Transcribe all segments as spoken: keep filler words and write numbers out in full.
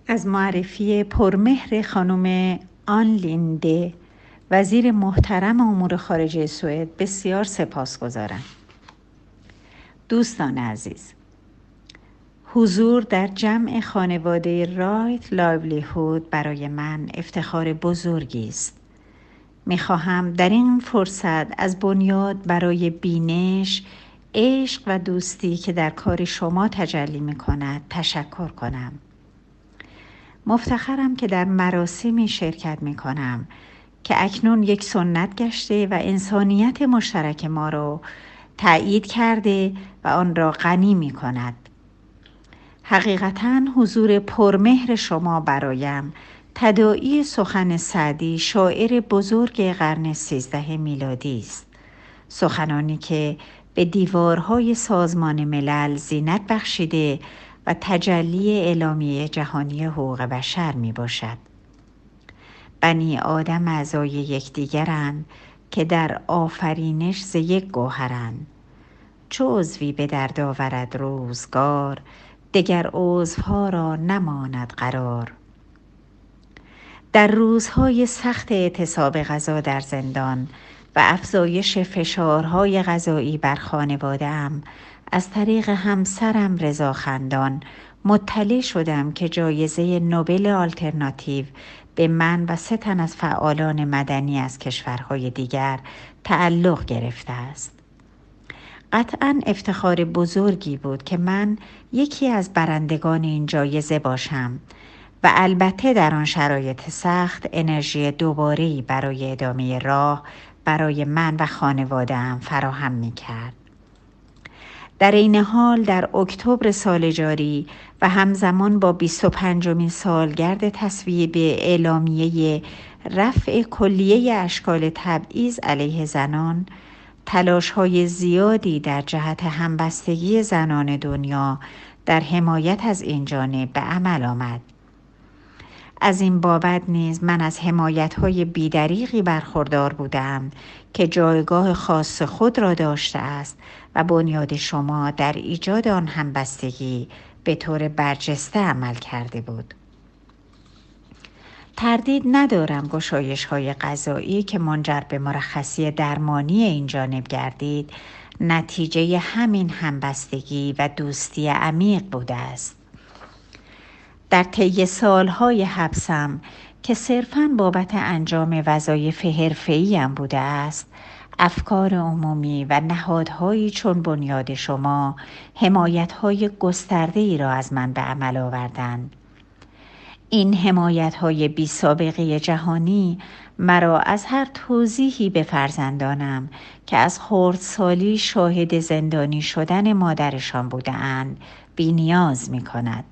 از معرفی پرمهر خانم آن لینده، وزیر محترم امور خارجه سوئد، بسیار سپاسگزارم. دوستان عزیز، حضور در جمع خانواده رایت لایولیهود برای من افتخار بزرگی است. می‌خواهم در این فرصت از بنیاد برای بینش، عشق و دوستی که در کار شما تجلی می‌کند تشکر کنم. مفتخرم که در مراسمی شرکت می‌کنم که اکنون یک سنت گشته و انسانیت مشترک ما را تأیید کرده و آن را غنی می‌کند. حقیقتاً حضور پرمهر شما برایم تداعی سخن سعدی، شاعر بزرگ قرن سیزده میلادی است. سخنانی که به دیوارهای سازمان ملل زینت بخشیده و تجلی اعلامیه جهانی حقوق بشر می باشد. بنی آدم اعضای یکدیگرند که در آفرینش ز یک گوهرند. چو عضوی به درد آورد روزگار، دگر عضوها را نماند قرار. در روزهای سخت اعتصاب غذا در زندان و افزایش فشارهای غذایی بر خانواده‌ام، از طریق همسرم رضا خندان مطلع شدم که جایزه نوبل آلترناتیو به من و سه تن از فعالان مدنی از کشورهای دیگر تعلق گرفته است. قطعاً افتخار بزرگی بود که من یکی از برندگان این جایزه باشم و البته در آن شرایط سخت انرژی دوباره‌ای برای ادامه راه برای من و خانواده‌ام فراهم می‌کرد. در این حال در اکتبر سال جاری و همزمان با بیست و پنجمین سالگرد تصویب اعلامیه رفع کلیه اشکال تبعیض علیه زنان، تلاش‌های زیادی در جهت همبستگی زنان دنیا در حمایت از این جانب به عمل آمد. از این بابت نیز من از حمایت‌های بی‌دریغی برخوردار بودم که جایگاه خاص خود را داشته است و بنیاد شما در ایجاد آن همبستگی به طور برجسته عمل کرده بود. تردید ندارم گشایش‌های غذایی که منجر به مرخصی درمانی این جانب گردید، نتیجه همین همبستگی و دوستی عمیق بوده است. در طی سالهای حبسم که صرفاً بابت انجام وظایف حرفه‌ایم بوده است، افکار عمومی و نهادهایی چون بنیاد شما حمایت‌های گسترده‌ای را از من به عمل آوردند. این حمایت‌های بی سابقه جهانی مرا از هر توضیحی به فرزندانم که از خردسالی شاهد زندانی شدن مادرشان بودند بی نیاز می کند.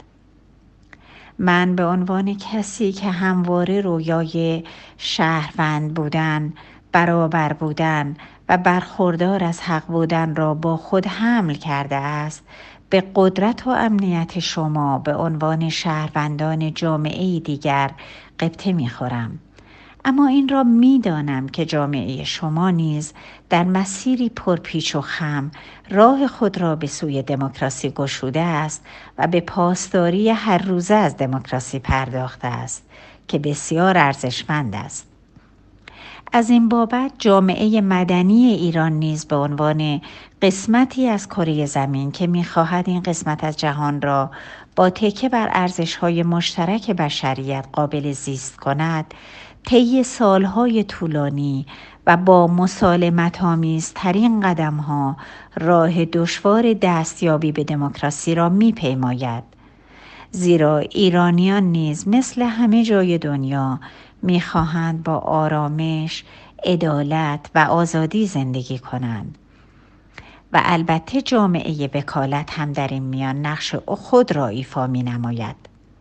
من به عنوان کسی که همواره رویای شهروند بودن، برابر بودن و برخوردار از حق بودن را با خود حمل کرده است، به قدرت و امنیت شما به عنوان شهروندان جامعه دیگر غبطه می‌خورم. اما این را می‌دانم که جامعه شما نیز در مسیری پرپیچ و خم راه خود را به سوی دموکراسی گشوده است و به پاسداری هر روزه از دموکراسی پرداخته است که بسیار ارزشمند است. از این بابت جامعه مدنی ایران نیز به عنوان قسمتی از کره زمین که می‌خواهد این قسمت از جهان را با تکیه بر ارزش‌های مشترک بشریت قابل زیست کند، طی سالهای طولانی و با مسالمت‌آمیزترین قدم‌ها راه دشوار دستیابی به دموکراسی را می‌پیماید. زیرا ایرانیان نیز مثل همه جای دنیا می‌خواهند با آرامش، عدالت و آزادی زندگی کنند. و البته جامعه وکالت هم در این میان نقش خود را ایفا می‌نماید.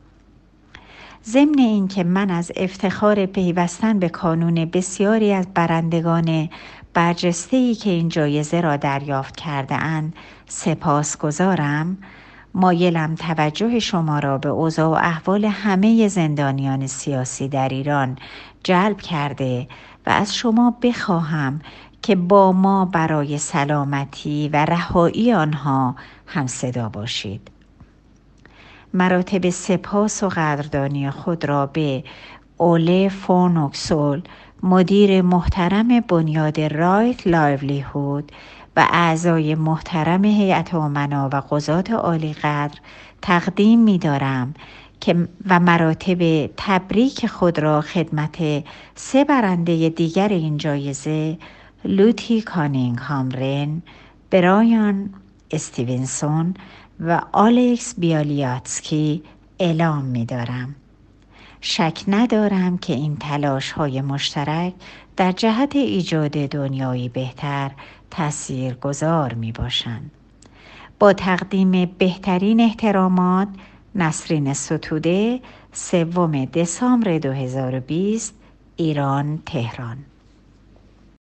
ضمن این که من از افتخار پیوستن به کانون بسیاری از برندگان برجسته‌ای که این جایزه را دریافت کرده اند سپاسگزارم، مایلم توجه شما را به اوضاع و احوال همه زندانیان سیاسی در ایران جلب کرده و از شما بخواهم که با ما برای سلامتی و رهایی آنها هم صدا باشید. مراتب سپاس و قدردانی خود را به اوله فون اوکسول، مدیر محترم بنیاد رایت لایولیهود و اعضای محترم هیئت امنا و قضات عالی قدر تقدیم می دارم که و مراتب تبریک خود را خدمت سه برنده دیگر این جایزه، لوتی کانینگهام رن، برایان استیونسون و آلکس بیالیاتسکی اعلام می دارم. شک ندارم که این تلاش های مشترک در جهت ایجاد دنیایی بهتر تاثیرگذار می باشند. با تقدیم بهترین احترامات، نسرین ستوده، سوم دسامبر دو هزار و بیست، ایران، تهران.